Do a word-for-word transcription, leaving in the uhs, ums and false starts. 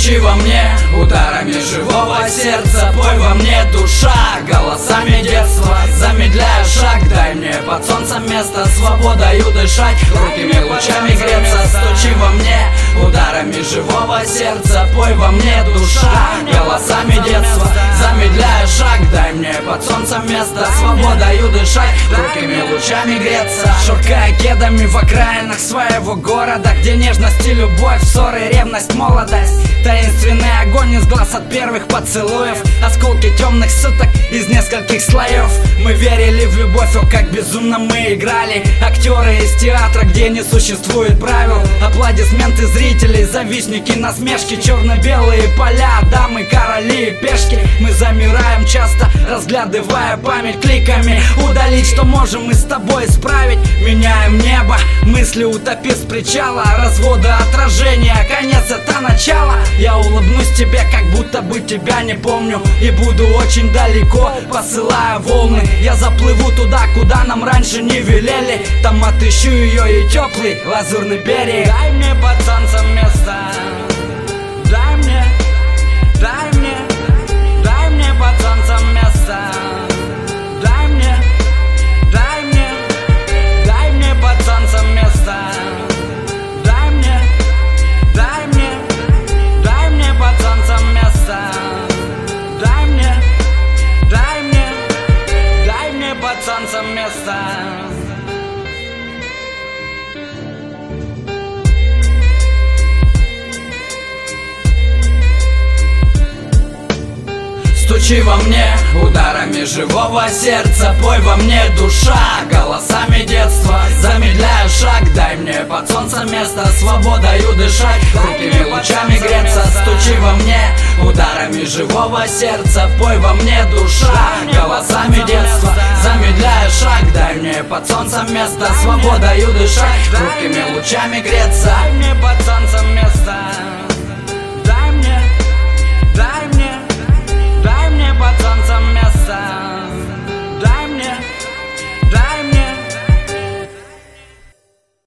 Стучи во мне ударами живого сердца, пой во мне душа голосами детства. Замедляя шаг, дай мне под солнцем место, свободою дышать, крутыми лучами греться. Стучи во мне ударами живого сердца, пой во мне душа голосами детства. Замедляя шаг, дай мне под солнцем место, свободою дышать, крутыми лучами греться. Шуркая кедами в окраинах своего города, где нежность и любовь, ссоры, ревность, молодость, таинственный огонь из глаз от первых поцелуев, осколки темных суток из нескольких слоев. Мы верили в любовь, о как безумно мы играли, актеры из театра, где не существует правил. Аплодисменты зрителей, завистники, насмешки, черно-белые поля, дамы, короли и пешки. Мы замираем часто, разглядывая память кликами, удалить, что можем мы с тобой исправить. Меняем небо, мысли утопив с причала, развода отражения, конец это начало. Я улыбнусь тебе, как будто бы тебя не помню, и буду очень далеко, посылая волны. Я заплыву туда, куда нам раньше не велели, там отыщу ее и теплый лазурный берег. Дай мне под солнцем место, дай мне, дай мне, дай мне под солнцем место, дай мне, дай мне, дай мне под солнцем место, дай мне, дай мне, дай мне под солнцем место, дай мне, дай мне, дай мне под солнцем место. Стучи во мне ударами живого сердца, пой во мне душа голосами детства. Замедляя шаг, дай мне под солнцем место, свободою дышать, крутыми лучами греться. Стучи во мне ударами живого сердца, пой во мне душа голосами детства. Замедляя шаг, дай мне под солнцем место, свободою дышать, крутыми лучами греться. Дай мне под солнцем место.